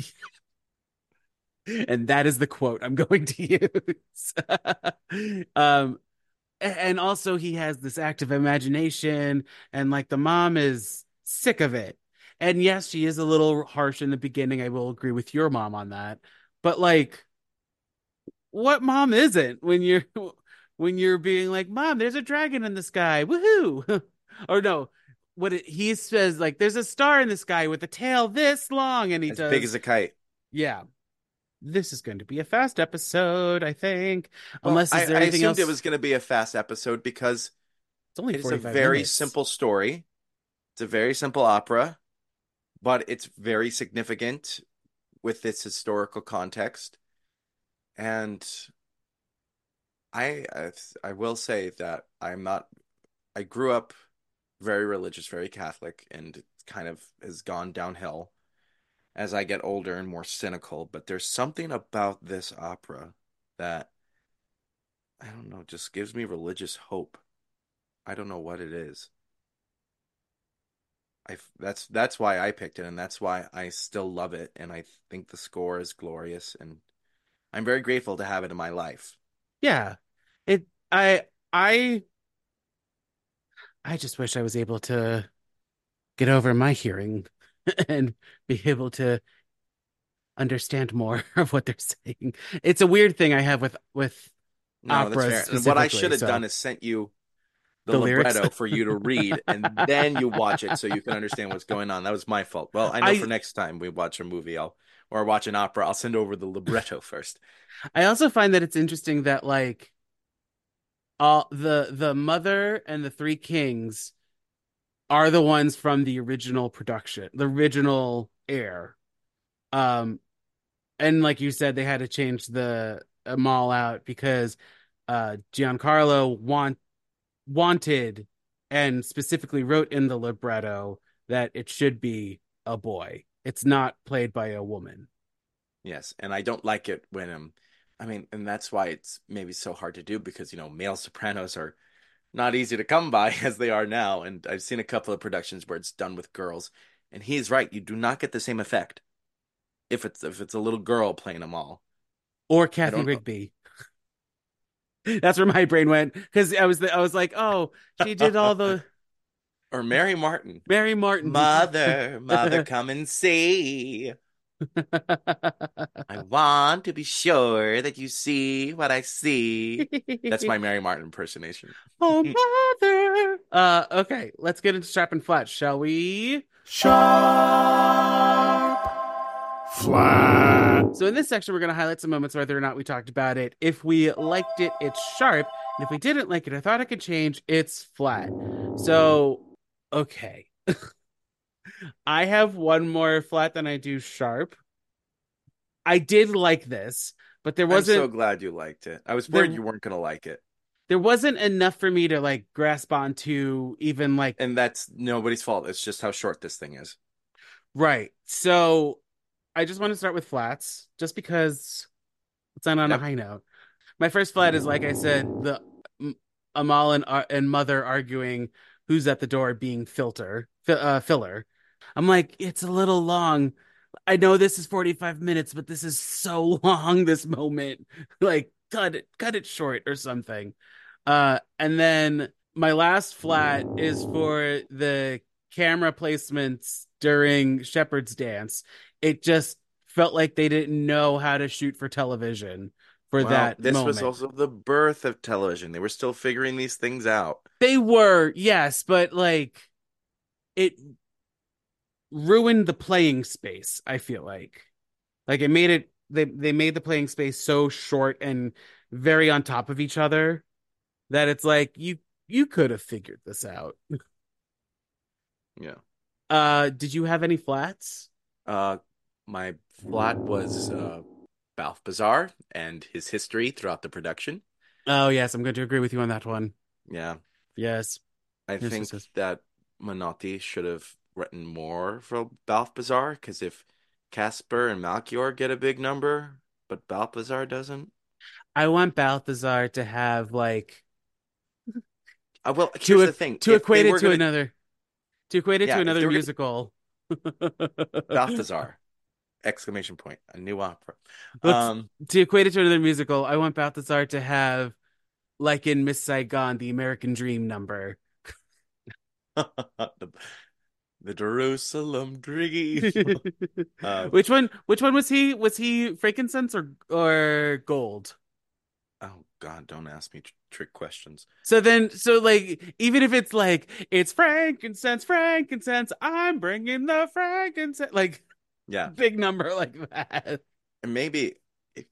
And that is the quote I'm going to use. um, and also he has this active imagination, and like the mom is sick of it. And yes, she is a little harsh in the beginning. I will agree with your mom on that. But like, what mom isn't when you're being like, "Mom, there's a dragon in the sky, woohoo!" Or no, he says like, "There's a star in the sky with a tail this long," and he As big does, as a kite. yeah. This is going to be a fast episode, I think. Well, Unless is there I anything assumed it else? was going to be a fast episode because It's only it is a 45 very minutes. simple story. It's a very simple opera, but it's very significant with its historical context. And I will say that I grew up very religious, very Catholic, and it kind of has gone downhill as I get older and more cynical. But there's something about this opera that I don't know, just gives me religious hope. I don't know what it is. That's why I picked it, and that's why I still love it, and I think the score is glorious, and I'm very grateful to have it in my life. Yeah. It I I just wish I was able to get over my hearing and be able to understand more of what they're saying. It's a weird thing I have with No, that's operas fair. And what I should specifically. have done So is sent you the the lyrics. libretto for you to read, and then you watch it so you can understand what's going on. That was my fault. Well, I know for I next time we watch a movie, I'll or watch an opera, I'll send over the libretto first. I also find that it's interesting that like the mother and the three kings are the ones from the original production, the original air. Um, and like you said, they had to change the mall out because Giancarlo wanted and specifically wrote in the libretto that it should be a boy. It's not played by a woman. Yes, and I don't like it when I mean, and that's why it's maybe so hard to do because, male sopranos are not easy to come by as they are now. And I've seen a couple of productions where it's done with girls, and he's right. You do not get the same effect if it's a little girl playing them all. Or I Kathy don't know. Rigby. That's where my brain went because I was like, oh, she did all the Or Mary Martin. Mary Martin. Mother, mother, come and see. I want to be sure that you see what I see. That's my Mary Martin impersonation. Oh, mother. Okay, let's get into Sharp and Flat, shall we? Sharp, flat. So in this section, we're going to highlight some moments whether or not we talked about it. If we liked it, it's sharp. And if we didn't like it, I thought it could change, it's flat. So, okay. I have one more flat than I do sharp. I did like this, but there I'm so wasn't glad you liked it. I was there worried you weren't going to like it. there wasn't enough for me to like grasp onto even like And that's nobody's fault. It's just how short this thing is. right. So I just want to start with flats just because it's not on a Yep. high note. My first flat is like I said, the Amal and Mother arguing who's at the door being filler. I'm like, it's a little long. I know this is 45 minutes, but this is so long, this moment. Like, cut it short or something. And then my last flat is for the camera placements during Shepherd's Dance. It just felt like they didn't know how to shoot for television for Well, that this was moment. also the birth of television. They were still figuring these things out. They were, yes, but like it ruined the playing space, I feel like. Like it made it they made the playing space so short and very on top of each other that it's like you could have figured this out. Yeah. Did you have any flats? Uh, my flat was Balthazar and his history throughout the production. Oh yes, I'm going to agree with you on that one. Yeah. Yes. I Yes, think yes, yes. that Menotti should have written more for Balthazar because if Casper and Melchior get a big number, but Balthazar doesn't. I want Balthazar to have like Well, to here's the thing. to If they equate it were to gonna, another if they were gonna musical. Balthazar, exclamation point, a new opera. Let's Um, to equate it to another musical. I want Balthazar to have like in Miss Saigon, the American Dream number. the, the Jerusalem Dream. Uh, Which one was he? Was he frankincense or gold? oh God, don't ask me trick questions. So like even if it's like it's frankincense, I'm bringing the frankincense, like Yeah, big number like that. and maybe if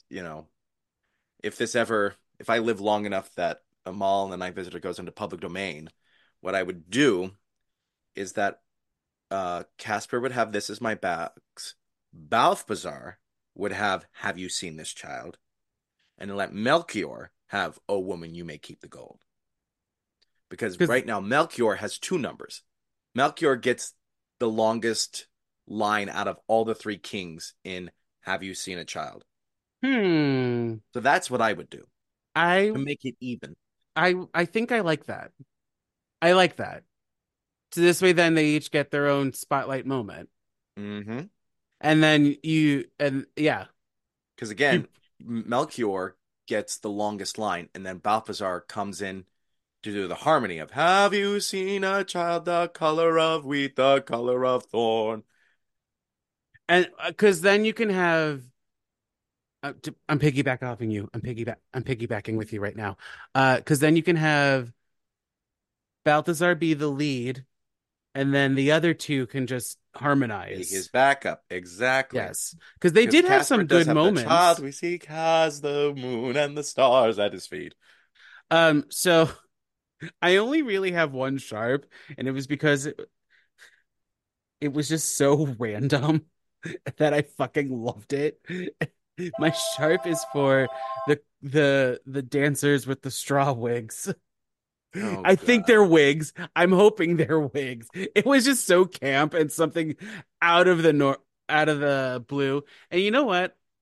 if I live long enough that a mall and the night visitor goes into public domain, what I would do is that Casper would have This Is My Bags, Balthazar would have You Seen This Child, and let Melchior have Oh Woman, You May Keep the Gold. Because Because right now Melchior has two numbers. Melchior gets the longest line out of all the three kings in Have You Seen a Child? hmm, So that's what I would do I to make it even. I think I like that. I like that. So this way, then they each get their own spotlight moment, Mm-hmm. and then and yeah, Because you again, Melchior gets the longest line, and then Balthazar comes in to do the harmony of Have you seen a child the color of wheat, the color of thorn? and because then you can have. I'm piggyback offing you. I'm piggybacking with you right now. Because then you can have Balthazar be the lead, and then the other two can just Be his harmonize. backup. Exactly. Yes, because they Because did have Casper some does good have the child moments. we seek has the moon and the stars at his feet. So I only really have one sharp, and it was because it was just so random that I fucking loved it. My sharp is for the dancers with the straw wigs. Oh I think God. they're wigs. I'm hoping they're wigs. It was just so camp and something out of the blue. And you know what?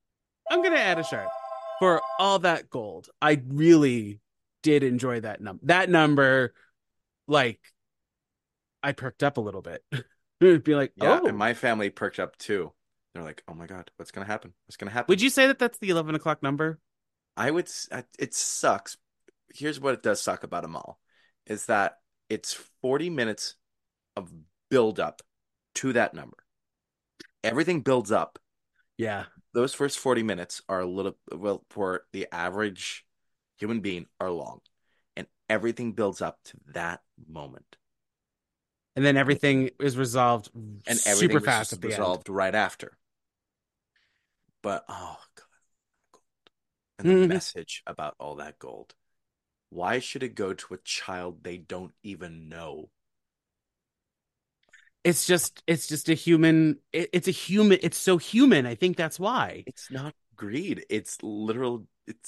I'm gonna add a sharp for all that gold. I really did enjoy that number. That number, like, I perked up a little bit. Be like, Yeah, and oh, my family perked up too. They're like, "Oh my God, what's gonna happen? What's gonna happen?" would you say that that's the 11 o'clock number? It sucks. Here's what it does suck about them all, is that it's 40 minutes of build up to that number. Everything builds up. Yeah. Those first 40 minutes are a little, well, for the average human being, are long. And everything builds up to that moment. And then And everything is resolved and super everything was fast just at the end. resolved right after. But oh God. And the Mhm. message about all that gold. Why should it go to a child they don't even know? It's just a human. It's a human. It's so human. I think that's why. It's not greed. It's literal.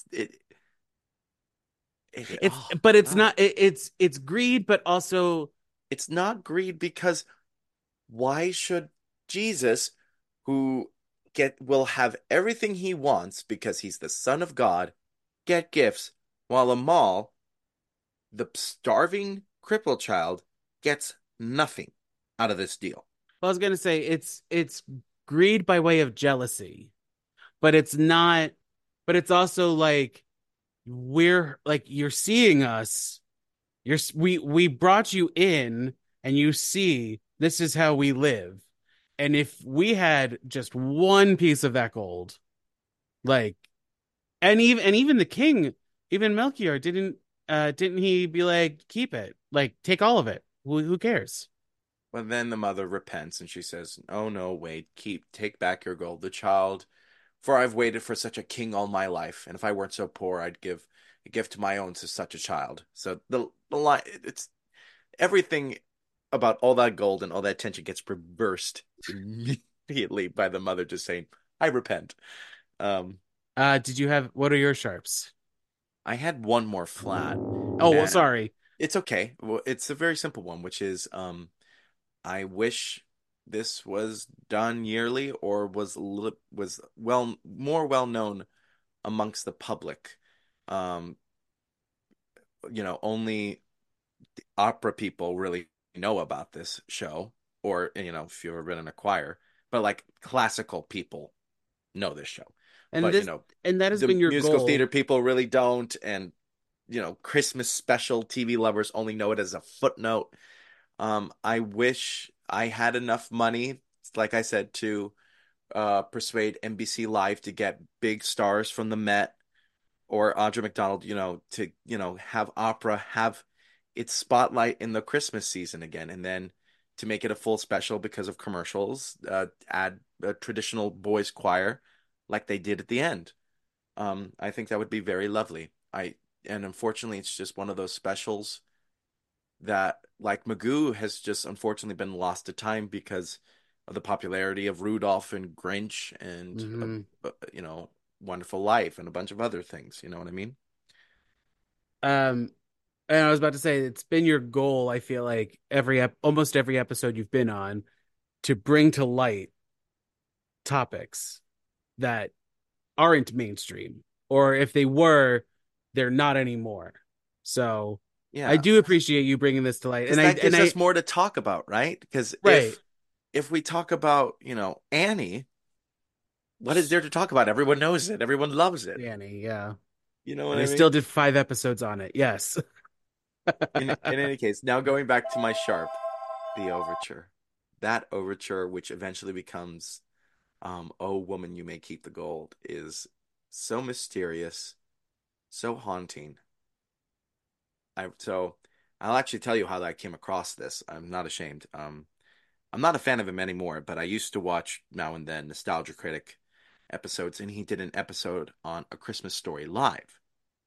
It's Oh but it's God. not. It's greed, but also It's not greed because why should Jesus, who get will have everything he wants because he's the Son of God, get gifts, while Amal, the starving crippled child, gets nothing out of this deal? I was gonna say it's greed by way of jealousy, but it's not. But it's also like we're like you're seeing us. We brought you in, and you see this is how we live. And if we had just one piece of that gold, like, and even the king, even Melchior didn't he be like, keep it, like take all of it. Who cares? But then the mother repents and she says, "Oh no, wait, take back your gold, the child, for I've waited for such a king all my life, and if I weren't so poor, I'd give a gift to my own to such a child." So the line, it's everything about all that gold and all that tension gets reversed immediately by the mother just saying, "I repent." Um, Did you have what are your sharps? I had one more flat, Oh, well, and sorry. it's okay. Well, it's a very simple one, which is I wish this was done yearly or was more well known amongst the public. Um, only opera people really know about this show, or if you've ever been in a choir, but like classical people know this show. And But this and that has the been your musical theater goal. people really don't, and Christmas special TV lovers only know it as a footnote. I wish I had enough money, like I said, to persuade NBC Live to get big stars from the Met or Audra McDonald, to, have opera have its spotlight in the Christmas season again, and then to make it a full special because of commercials, add a traditional boys choir like they did at the end. I think that would be very lovely. And unfortunately, it's just one of those specials that, like Magoo, has just unfortunately been lost to time because of the popularity of Rudolph and Grinch and Mhm. Wonderful Life and a bunch of other things. You know what I mean? Um, and I was about to say it's been your goal, I feel like almost every episode you've been on to bring to light topics that aren't mainstream, or if they were, they're not anymore. So I Yeah, do appreciate you bringing this to light. because that gives us more to talk about, right? Because Right. if we talk about Annie, what is there to talk about? Everyone knows it. Everyone loves it. Danny, yeah. You know what And I they still mean? did 5 episodes on it. Yes. In any case, now going back to my sharp, the overture, that overture, which eventually becomes "Oh Woman, You May Keep the Gold," is so mysterious, so haunting. So I'll actually tell you how I came across this. I'm not ashamed. I'm not a fan of him anymore, but I used to watch now and then Nostalgia Critic episodes, and he did an episode on A Christmas Story Live.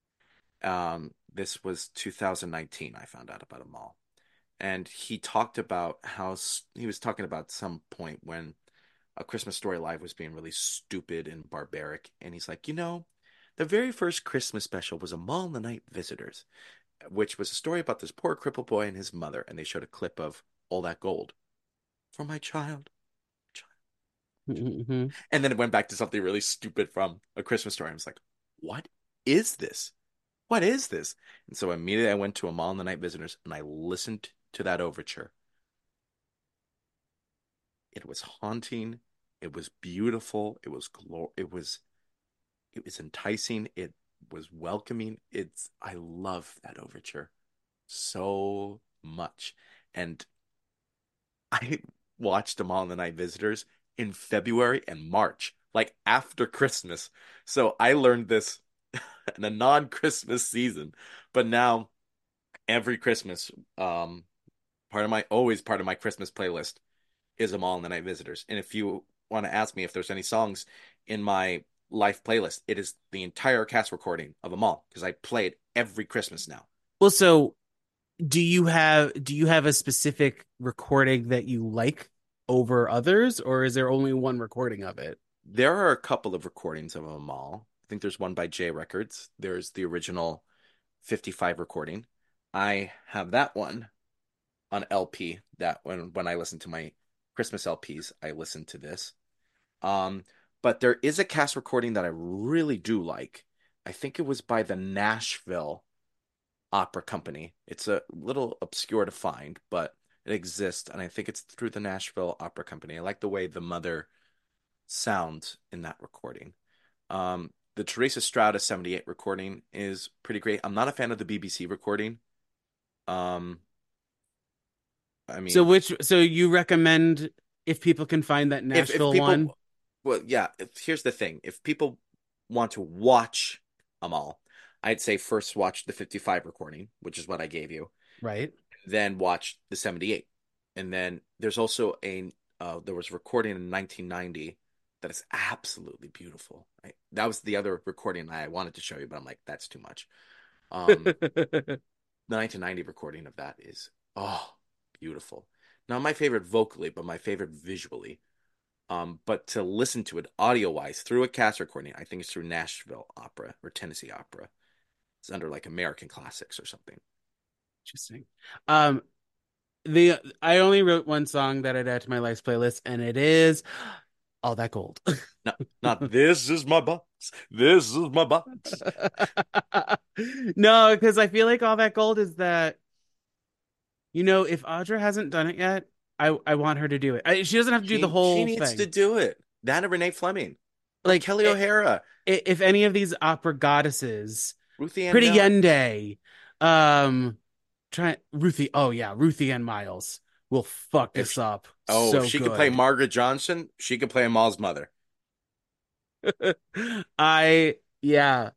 This was 2019. I found out about them all, and he talked about he was talking about some point when A Christmas Story Live was being really stupid and barbaric, and he's like, the very first Christmas special was Amal and the Night Visitors, which was a story about this poor crippled boy and his mother, and they showed a clip of all that gold for my child. Hmm. And then it went back to something really stupid from A Christmas Story. I was like, what is this? What is this? And so immediately I went to A Mall and the Night Visitors and I listened to that overture. It was haunting. It was beautiful. It was enticing. It was welcoming. I love that overture so much. And I watched them all in the Night Visitors in February and March, like after Christmas. So I learned this in a non-Christmas season. But now every Christmas, part of my Christmas playlist is them all in the Night Visitors. And if you want to ask me if there's any songs in my life playlist, it is the entire cast recording of them all because I play it every Christmas now. Well, so do you have a specific recording that you like over others, or is there only one recording of it? There are a couple of recordings of them all. I think there's one by J Records. There's the original 55 recording. I have that one on LP. That when I listen to my Christmas LPs, I listen to this. Um, but there is a cast recording that I really do like. I think it was by the Nashville Opera Company. It's a little obscure to find, but it exists, and I think it's through the Nashville Opera Company. I like the way the mother sounds in that recording. The Teresa Strauda 78 recording is pretty great. I'm not a fan of the BBC recording. Um, I mean, So you recommend if people can find that if Nashville one, people, well, yeah, here's the thing. If people want to watch them all, I'd say first watch the 55 recording, which is what I gave you, right? then watch the 78. And then there's also there was a recording in 1990 that is absolutely beautiful. That was the other recording I wanted to show you, but I'm like, that's too much. Um, the 1990 recording of that is, oh, beautiful. Not my favorite vocally, but my favorite visually. But to listen to it audio wise through a cast recording, I think it's through Nashville Opera or Tennessee Opera. It's under like American Classics or something. Interesting. Um, the I only wrote one song that I'd add to my life's playlist, and it is All That Gold. Not this is my box. This is my box. No, because I feel like All That Gold is that, if Audra hasn't done it yet, I want her to do it. She doesn't have to do the She whole needs to thing. do it. That and Renee Fleming or Like, Kelly O'Hara, if any of these opera goddesses, Ruthie Ann Pretty Miles. Yende, um, Ruthie. Oh yeah, Ruthie Ann Miles will fuck If this up if so she could play good. Margaret Johnson, she could play Amal's mother. Yeah,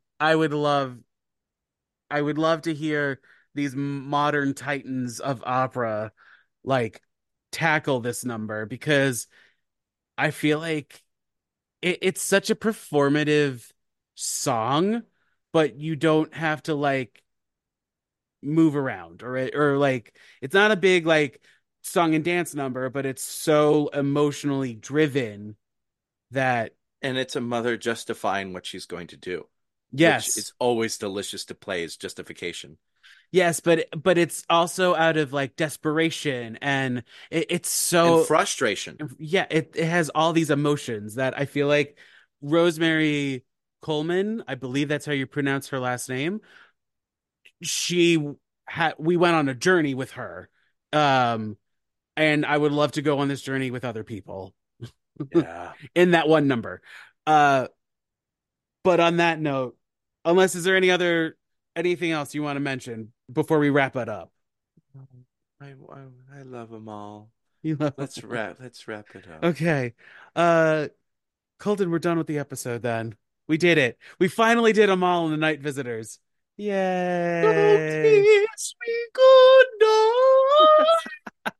I would love to hear these modern titans of opera like tackle this number, because I feel like it's such a performative song, but you don't have to like move around, or like it's not a big like song and dance number, but it's so emotionally driven that And it's a mother justifying what she's going to do, which yes. is always delicious to play as justification Yes, but it's also out of like desperation, and it's and so, frustration. yeah, it has all these emotions that I feel like Rosemary Coleman, I believe that's how you pronounce her last name, she we went on a journey with her. Um and I would love to go on this journey with other people Yeah. in that one number. Uh but on that note, unless is there anything else you want to mention before we wrap it up? I love them all. You know. Let's wrap it up. Okay. Uh Colton, we're done with the episode then. We did it. We finally did them all in the Night Visitors. So Yay. kiss me goodnight.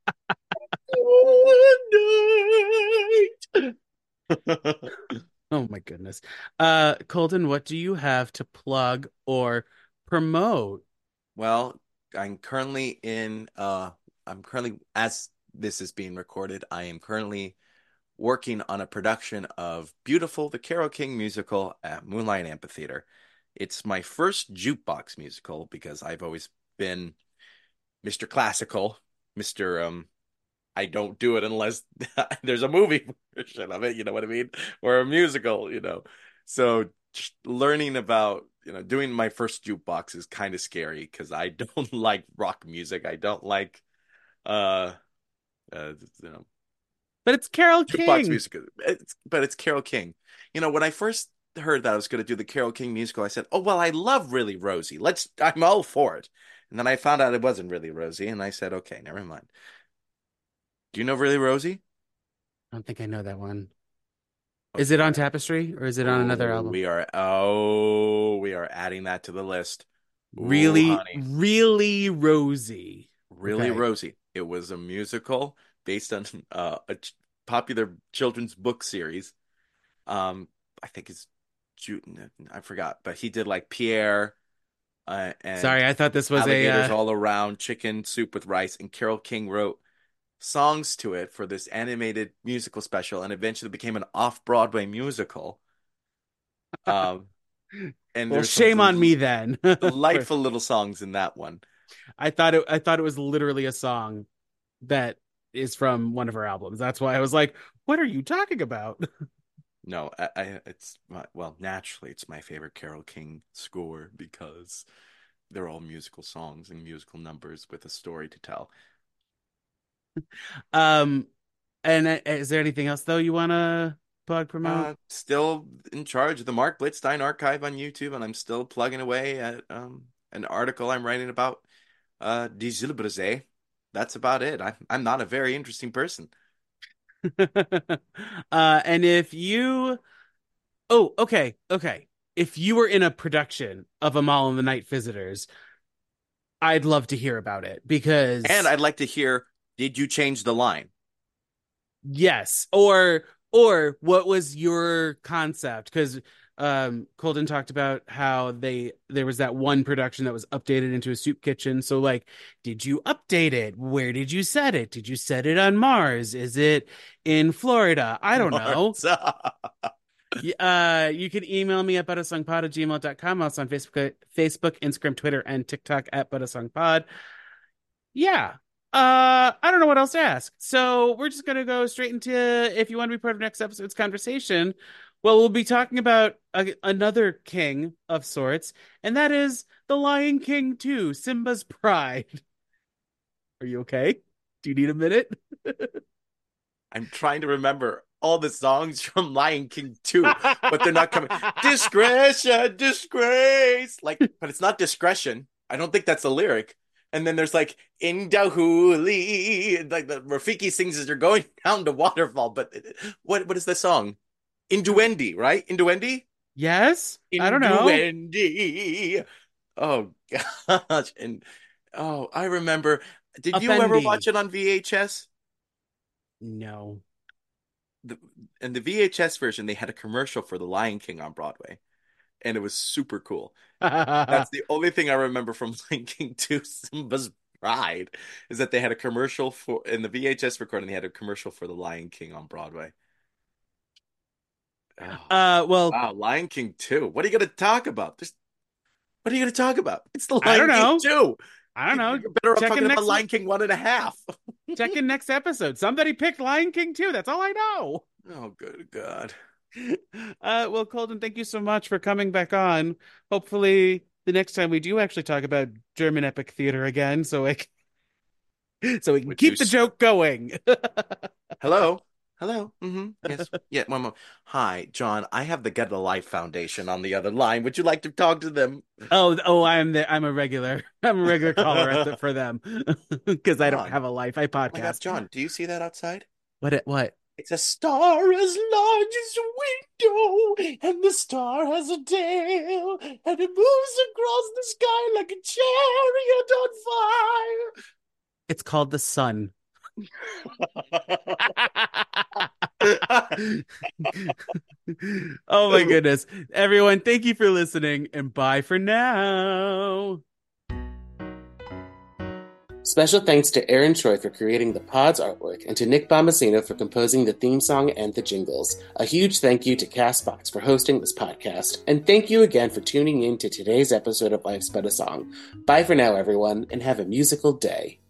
Good night. Oh my goodness. Colton, what do you have to plug or promote? Well, I'm currently in I'm currently as this is being recorded, I am currently working on a production of Beautiful, the Carole King musical at Moonlight Amphitheater. It's my first jukebox musical because I've always been Mr. Classical, Mr. I don't do it unless there's a movie version of it, you know what I mean? Or a musical, you know. So just learning about, doing my first jukebox is kind of scary because I don't like rock music. I don't like uh uh you know But it's Carol jukebox King. music. But it's Carole King. When I first heard that I was going to do the Carole King musical, I said, "Oh, well, I love Really Rosie. I'm all for it." And then I found out it wasn't Really Rosie, and I said, "Okay, never mind." Do you know Really Rosie? I don't think I know that one. Is it Okay. on Tapestry or is it on another Oh, album? we are adding that to the list. Ooh, Really, honey. really Rosie. Really Okay. Rosie. It was a musical based on popular children's book series. Um, I think it's I forgot, but he did like Pierre and Sorry, I thought this was a Alligators All Around, Chicken Soup with Rice, and Carole King wrote songs to it for this animated musical special, and eventually became an off-Broadway musical. Um, and well, there's some shame on me then. For delightful little songs in that one. I thought it was literally a song that is from one of her albums. That's why I was like, what are you talking about? No, well, naturally, it's my favorite Carole King score because they're all musical songs and musical numbers with a story to tell. Um, and is there anything else though you want to plug promote? Still in charge of the Mark Blitzstein archive on YouTube, and I'm still plugging away at an article I'm writing about Die Zilberzee. That's about it. I'm not a very interesting person. And if you Oh, okay, okay. If you were in a production of Amal and the Night Visitors, I'd love to hear about it And because I'd like to hear, did you change the line? yes, or what was your concept? Because Colton talked about how there was that one production that was updated into a soup kitchen. So like, did you update it? Where did you set it? Did you set it on Mars? Is it in Florida? I don't know. Marta. You can email me at buttersongpod@gmail.com. Also on Facebook, Instagram, Twitter, and TikTok at buttersongpod. Yeah. I don't know what else to ask. So we're just gonna go straight into if you want to be part of next episode's conversation. Well, we'll be talking about another king of sorts, and that is The Lion King 2, Simba's Pride. Are you okay? Do you need a minute? I'm trying to remember all the songs from Lion King 2, but they're not coming. Discretion, disgrace. Like, but it's not discretion. I don't think that's the lyric. And then there's like Indahuli, like the Rafiki sings as they're going down the waterfall. But what is the song? Induendi, right? Induendi? Yes? I don't know. Induendi. Oh gosh. And oh, I remember. Did you ever watch Effendi. it on VHS? No. the In the VHS version, they had a commercial for The Lion King on Broadway, and it was super cool. That's the only thing I remember from Lion King 2, Simba's Pride, is that they had a commercial for in the VHS recording. They had a commercial for The Lion King on Broadway. Oh, Well, wow, Lion King 2. What are you going to talk about? What are you going to talk about? It's The I don't Lion King know. 2. I don't know. You're better off Check talking in about next Lion King 1.5. check in next episode. Somebody picked Lion King too. That's all I know. Oh, good God. Well, Colton, thank you so much for coming back on. Hopefully, the next time we do actually talk about German epic theater again, so we can Would you keep the joke going. Hello? Hello? Yes. Yeah, one more. Hi, John. I have the Get a Life Foundation on the other line. Would you like to talk to them? Oh, I'm there. I'm a regular. I'm a regular caller for them because I don't John. have a life. I Oh my God, podcast. John, do you see that outside? What? It's a star as large as a window, and the star has a tail, and it moves across the sky like a chariot on It's called the sun. fire. Oh my goodness. Everyone, thank you for listening and bye for now. Special thanks to Aaron Choi for creating the pod's artwork and to Nick Bombasino for composing the theme song and the jingles. A huge thank you to Castbox for hosting this podcast. And thank you again for tuning in to today's episode of Life's But a Song. Bye for now, everyone, and have a musical day.